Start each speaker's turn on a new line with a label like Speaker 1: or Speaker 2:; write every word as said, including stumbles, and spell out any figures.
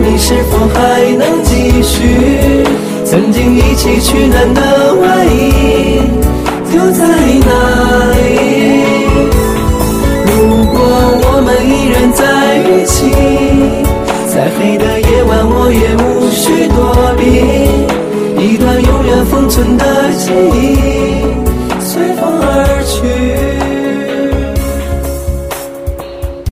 Speaker 1: 命是否还能继续？曾经一起取暖的外衣丢在哪里？如果我们依然在一起，再黑的夜晚我也无需躲避，一段永远封存的记忆随风而去。